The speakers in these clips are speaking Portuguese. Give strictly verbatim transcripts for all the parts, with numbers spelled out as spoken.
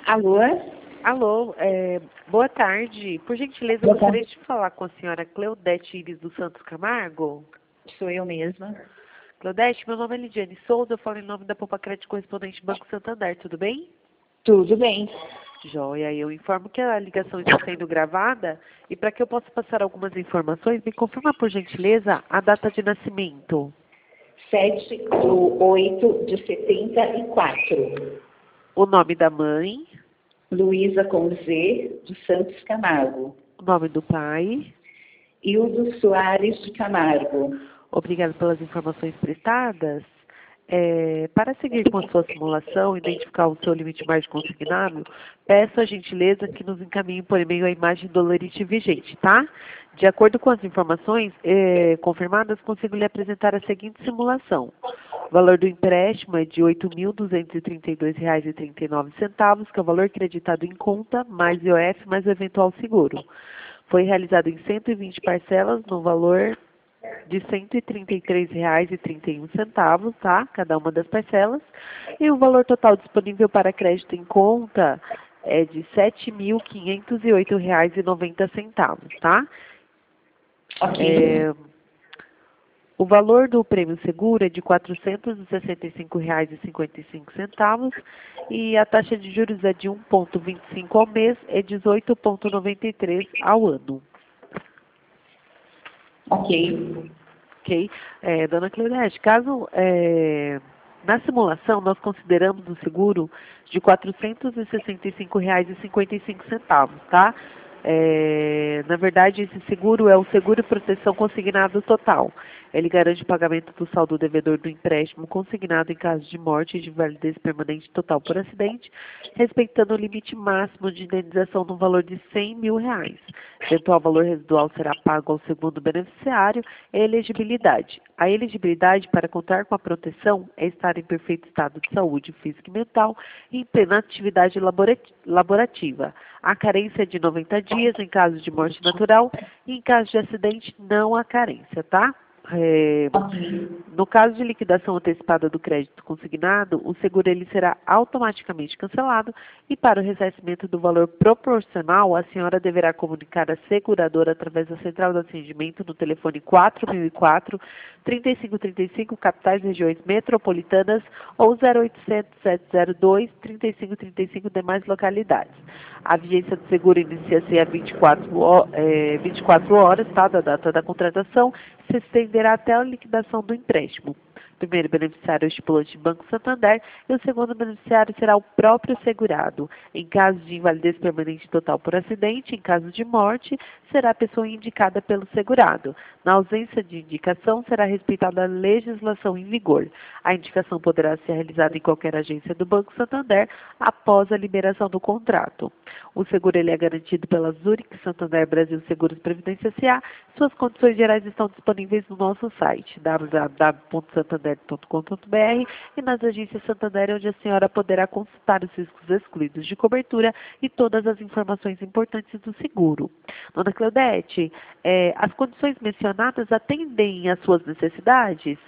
Alô? Alô, é, boa tarde. Por gentileza, eu Boa gostaria tarde. de falar com a senhora Cleudete Iris dos Santos Camargo. Sou eu mesma. Cleudete, meu nome é Lidiane Souza, eu falo em nome da Poupa Crédito Correspondente Banco Santander, tudo bem? Tudo bem. Joia, eu informo que a ligação está sendo gravada e para que eu possa passar algumas informações, me confirma por gentileza a data de nascimento, sete do oito de setenta e quatro. o nome da mãe, Luísa com Z, de Santos Camargo. o nome do pai. Hildo Soares de Camargo. Obrigada pelas informações prestadas. É, para seguir com a sua simulação e identificar o seu limite margem consignável, peço a gentileza que nos encaminhe por e-mail a imagem do lerite vigente, tá? De acordo com as informações é, confirmadas, consigo lhe apresentar a seguinte simulação. O valor do empréstimo é de oito mil duzentos e trinta e dois reais e trinta e nove centavos, que é o valor creditado em conta, mais I O F, mais o eventual seguro. Foi realizado em cento e vinte parcelas no valor de cento e trinta e três reais e trinta e um centavos, tá? Cada uma das parcelas. E o valor total disponível para crédito em conta é de sete mil quinhentos e oito reais e noventa centavos, tá? Ok. É, o valor do prêmio seguro é de quatrocentos e sessenta e cinco reais e cinquenta e cinco centavos e a taxa de juros é de um vírgula vinte e cinco ao mês e dezoito vírgula noventa e três ao ano. Ok. Ok? É, dona Cleudete, caso é, na simulação nós consideramos o seguro de quatrocentos e sessenta e cinco reais e cinquenta e cinco centavos, tá? É, na verdade, esse seguro é o seguro e proteção consignado total. Ele garante o pagamento do saldo devedor do empréstimo consignado em caso de morte e de validez permanente total por acidente, respeitando o limite máximo de indenização no valor de cem mil reais. Eventual valor residual será pago ao segundo beneficiário. Elegibilidade. A elegibilidade para contar com a proteção é estar em perfeito estado de saúde física e mental e em plena atividade laborativa. A carência é de noventa dias em caso de morte natural e em caso de acidente não há carência, tá? É, Ok. no caso de liquidação antecipada do crédito consignado, o seguro ele será automaticamente cancelado e para o ressarcimento do valor proporcional, a senhora deverá comunicar a seguradora através da central de atendimento no telefone quatro mil e quatro, trinta e cinco trinta e cinco, capitais e regiões metropolitanas ou zero oitocentos, sete zero dois, trinta e cinco trinta e cinco demais localidades. A vigência do seguro inicia-se a vinte e quatro, é, vinte e quatro horas, tá, da data da contratação, se estenderá até a liquidação do empréstimo. O primeiro beneficiário é o estipulante Banco Santander e o segundo beneficiário será o próprio segurado. Em caso de invalidez permanente total por acidente, em caso de morte, será a pessoa indicada pelo segurado. Na ausência de indicação, será respeitada a legislação em vigor. A indicação poderá ser realizada em qualquer agência do Banco Santander após a liberação do contrato. O seguro ele é garantido pela Zurich Santander Brasil Seguros Previdência S A. Suas condições gerais estão disponíveis no nosso site w w w ponto santander ponto com ponto b r e nas agências Santander, onde a senhora poderá consultar os riscos excluídos de cobertura e todas as informações importantes do seguro. Dona Cleudete, eh, as condições mencionadas atendem às suas necessidades?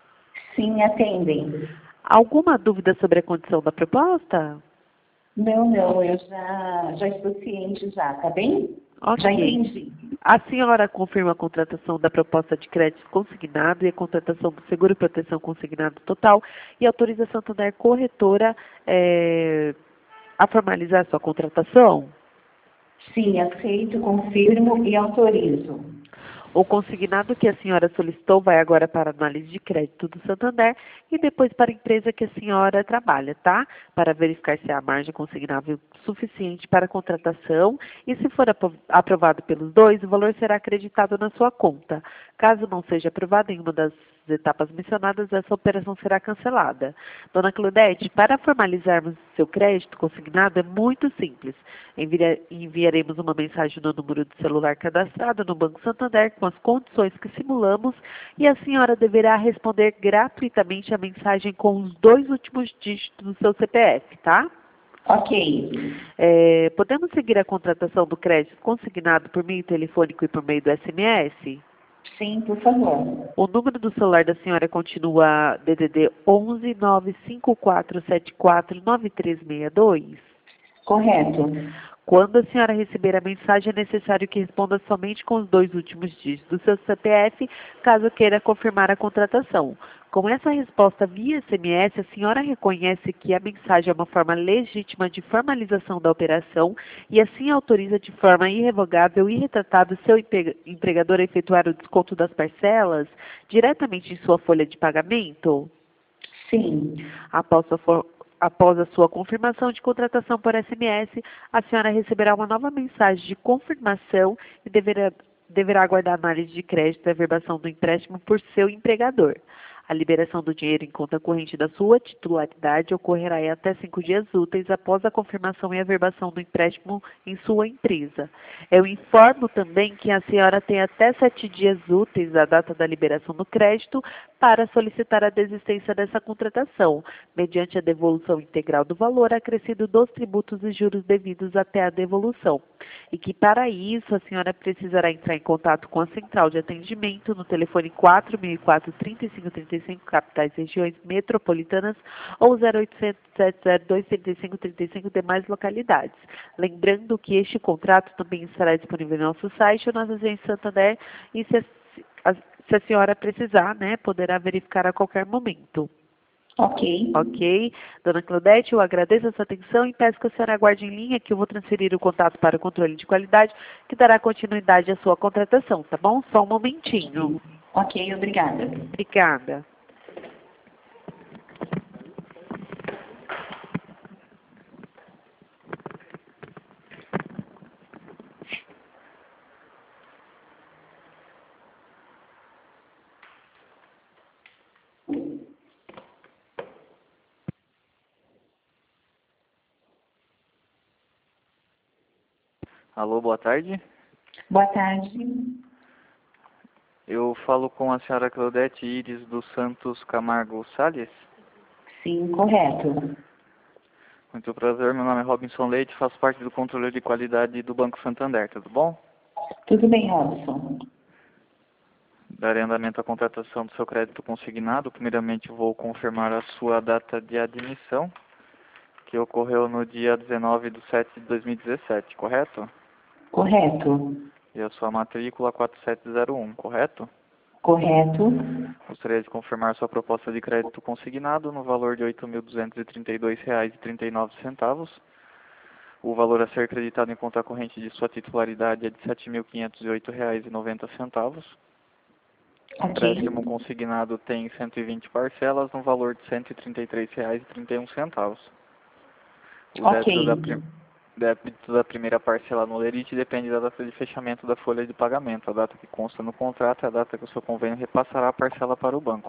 Sim, atendem. Alguma dúvida sobre a condição da proposta? Não, não, eu já, já estou ciente já, tá bem? Ok. Já entendi. A senhora confirma a contratação da proposta de crédito consignado e a contratação do seguro e proteção consignado total e autoriza a Santander Corretora eh, a formalizar sua contratação? Sim, aceito, confirmo e autorizo. O consignado que a senhora solicitou vai agora para a análise de crédito do Santander e depois para a empresa que a senhora trabalha, tá? Para verificar se há margem consignável suficiente para a contratação e se for apro- aprovado pelos dois, o valor será acreditado na sua conta. Caso não seja aprovado em uma das etapas mencionadas, essa operação será cancelada. Dona Claudete, para formalizarmos seu crédito consignado é muito simples. Envia- enviaremos uma mensagem no número de celular cadastrado no Banco Santander com as condições que simulamos e a senhora deverá responder gratuitamente a mensagem com os dois últimos dígitos do seu C P F, tá? Ok. É, podemos seguir a contratação do crédito consignado por meio telefônico e por meio do S M S? Sim, por favor. O número do celular da senhora continua D D D onze nove cinco quatro sete quatro nove três seis dois? Correto. Quando a senhora receber a mensagem, é necessário que responda somente com os dois últimos dígitos do seu C P F, caso queira confirmar a contratação. Com essa resposta via S M S, a senhora reconhece que a mensagem é uma forma legítima de formalização da operação e assim autoriza de forma irrevogável e irretratável seu empregador a efetuar o desconto das parcelas diretamente em sua folha de pagamento? Sim. Após a for Após a sua confirmação de contratação por S M S, a senhora receberá uma nova mensagem de confirmação e deverá, deverá aguardar a análise de crédito e a averbação do empréstimo por seu empregador. A liberação do dinheiro em conta corrente da sua titularidade ocorrerá em até cinco dias úteis após a confirmação e averbação do empréstimo em sua empresa. Eu informo também que a senhora tem até sete dias úteis da data da liberação do crédito para solicitar a desistência dessa contratação, mediante a devolução integral do valor acrescido dos tributos e juros devidos até a devolução. E que para isso a senhora precisará entrar em contato com a central de atendimento no telefone quatro mil e quatro, trinta e cinco trinta e cinco, capitais e regiões metropolitanas, ou zero oitocentos, sete zero dois, trinta e cinco trinta e cinco demais localidades. Lembrando que este contrato também estará disponível no nosso site ou nas agências Santander e se a, a, se a senhora precisar, né, poderá verificar a qualquer momento. Ok. Ok. Dona Claudete, eu agradeço a sua atenção e peço que a senhora aguarde em linha que eu vou transferir o contato para o controle de qualidade que dará continuidade à sua contratação, tá bom? Só um momentinho. Ok, obrigada. Obrigada. Alô, boa tarde. Boa tarde. Eu falo com a senhora Claudete Iris dos Santos Camargo Salles. Sim, correto. Muito prazer, meu nome é Robinson Leite, faço parte do controle de qualidade do Banco Santander, tudo bom? Tudo bem, Robson. Darei andamento à contratação do seu crédito consignado. Primeiramente vou confirmar a sua data de admissão, que ocorreu no dia dezenove de setembro de dois mil e dezessete, correto? Correto. E a sua matrícula quatro sete zero um, correto? Correto. Gostaria de confirmar sua proposta de crédito consignado no valor de oito mil duzentos e trinta e dois reais e trinta e nove centavos. O valor a ser acreditado em conta corrente de sua titularidade é de sete mil quinhentos e oito reais e noventa centavos. O Ok. empréstimo consignado tem cento e vinte parcelas no valor de cento e trinta e três reais e trinta e um centavos. O débito da, prim... débito da primeira parcela no lerite depende da data de fechamento da folha de pagamento. A data que consta no contrato é a data que o seu convênio repassará a parcela para o banco.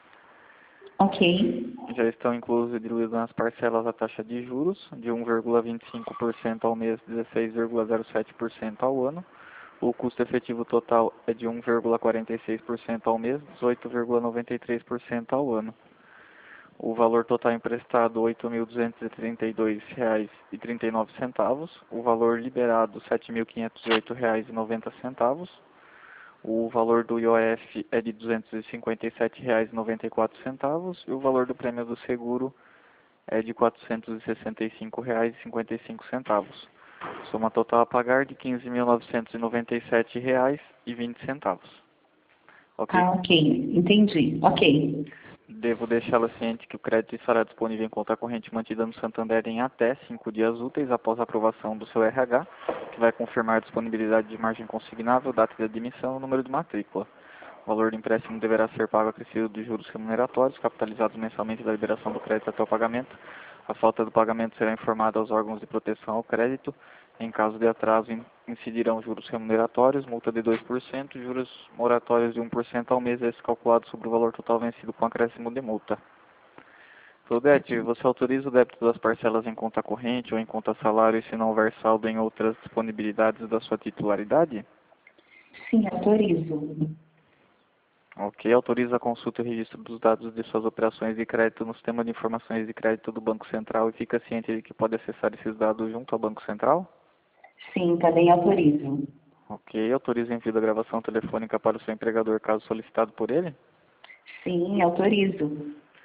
Ok. Já estão inclusos nas parcelas a taxa de juros de um vírgula vinte e cinco por cento ao mês, dezesseis vírgula zero sete por cento ao ano. O custo efetivo total é de um vírgula quarenta e seis por cento ao mês, dezoito vírgula noventa e três por cento ao ano. O valor total emprestado, oito mil duzentos e trinta e dois reais e trinta e nove centavos. O valor liberado, sete mil quinhentos e oito reais e noventa centavos. O valor do I O F é de duzentos e cinquenta e sete reais e noventa e quatro centavos. E o valor do prêmio do seguro é de quatrocentos e sessenta e cinco reais e cinquenta e cinco centavos. Soma total a pagar de quinze mil novecentos e noventa e sete reais e vinte centavos. Ok? Ah, ok. Entendi. Ok. Devo deixá-la ciente que o crédito estará disponível em conta corrente mantida no Santander em até cinco dias úteis após a aprovação do seu R H, que vai confirmar a disponibilidade de margem consignável, data de admissão e número de matrícula. O valor do empréstimo deverá ser pago acrescido de juros remuneratórios, capitalizados mensalmente da liberação do crédito até o pagamento. A falta do pagamento será informada aos órgãos de proteção ao crédito. Em caso de atraso, incidirão juros remuneratórios, multa de dois por cento, juros moratórios de um por cento ao mês, esse calculado sobre o valor total vencido com acréscimo de multa. Claudete, você autoriza o débito das parcelas em conta corrente ou em conta salário se não houver saldo em outras disponibilidades da sua titularidade? Sim, autorizo. Ok, autoriza a consulta e o registro dos dados de suas operações de crédito no sistema de informações de crédito do Banco Central e fica ciente de que pode acessar esses dados junto ao Banco Central? Sim, também autorizo. Ok, autoriza o envio da gravação telefônica para o seu empregador caso solicitado por ele? Sim, autorizo.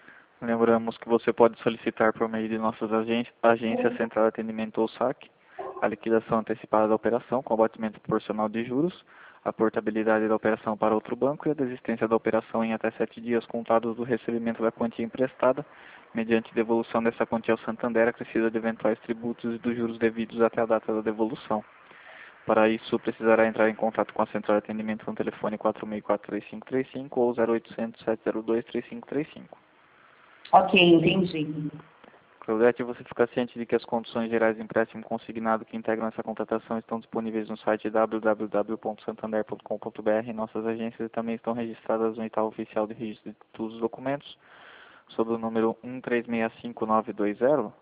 Lembramos que você pode solicitar por meio de nossas agências, agência Central de Atendimento ou saque, a liquidação antecipada da operação com abatimento proporcional de juros, a portabilidade da operação para outro banco e a desistência da operação em até sete dias contados do recebimento da quantia emprestada, mediante devolução dessa quantia ao Santander, acrescida de eventuais tributos e dos juros devidos até a data da devolução. Para isso, precisará entrar em contato com a Central de Atendimento no telefone quatro seis quatro, três cinco três cinco ou zero oitocentos, sete zero dois, três cinco três cinco. Ok, entendi. Claudete, você fica ciente de que as condições gerais de empréstimo consignado que integram essa contratação estão disponíveis no site w w w ponto santander ponto com ponto b r. Nossas agências também estão registradas no edital oficial de registro de todos os documentos, sob o número um três seis cinco nove dois zero.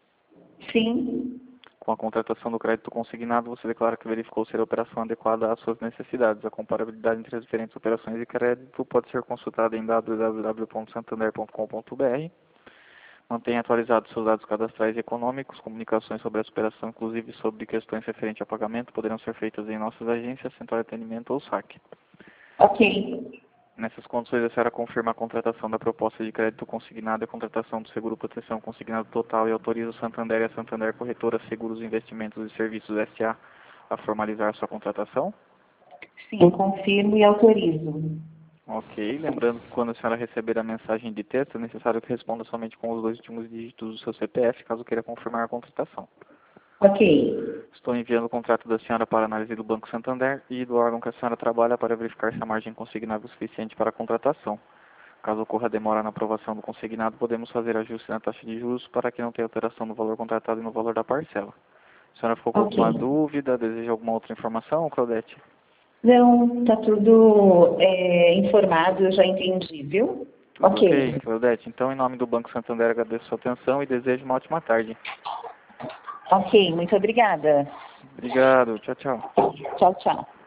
Sim. Com a contratação do crédito consignado, você declara que verificou ser a operação adequada às suas necessidades. A comparabilidade entre as diferentes operações de crédito pode ser consultada em w w w ponto santander ponto com ponto b r. Mantenha atualizados seus dados cadastrais e econômicos. Comunicações sobre essa operação, inclusive sobre questões referentes a pagamento, poderão ser feitas em nossas agências, Central de Atendimento ou saque. Ok. Nessas condições, a senhora confirma a contratação da proposta de crédito consignado e a contratação do seguro proteção consignado total e autoriza o Santander e a Santander Corretora Seguros, Investimentos e Serviços S A a formalizar sua contratação? Sim, confirmo e autorizo. Ok. Lembrando que quando a senhora receber a mensagem de texto, é necessário que responda somente com os dois últimos dígitos do seu C P F, caso queira confirmar a contratação. Ok. Estou enviando o contrato da senhora para análise do Banco Santander e do órgão que a senhora trabalha para verificar se a margem consignável é suficiente para a contratação. Caso ocorra demora na aprovação do consignado, podemos fazer ajuste na taxa de juros para que não tenha alteração no valor contratado e no valor da parcela. A senhora ficou com Ok. alguma dúvida? Deseja alguma outra informação, Claudete? Não, tá tudo é, informado, eu já entendi, viu? Tudo Ok. ok, Claudete. Então, em nome do Banco Santander, agradeço a sua atenção e desejo uma ótima tarde. Ok, muito obrigada. Obrigado. Tchau, tchau. Tchau, tchau.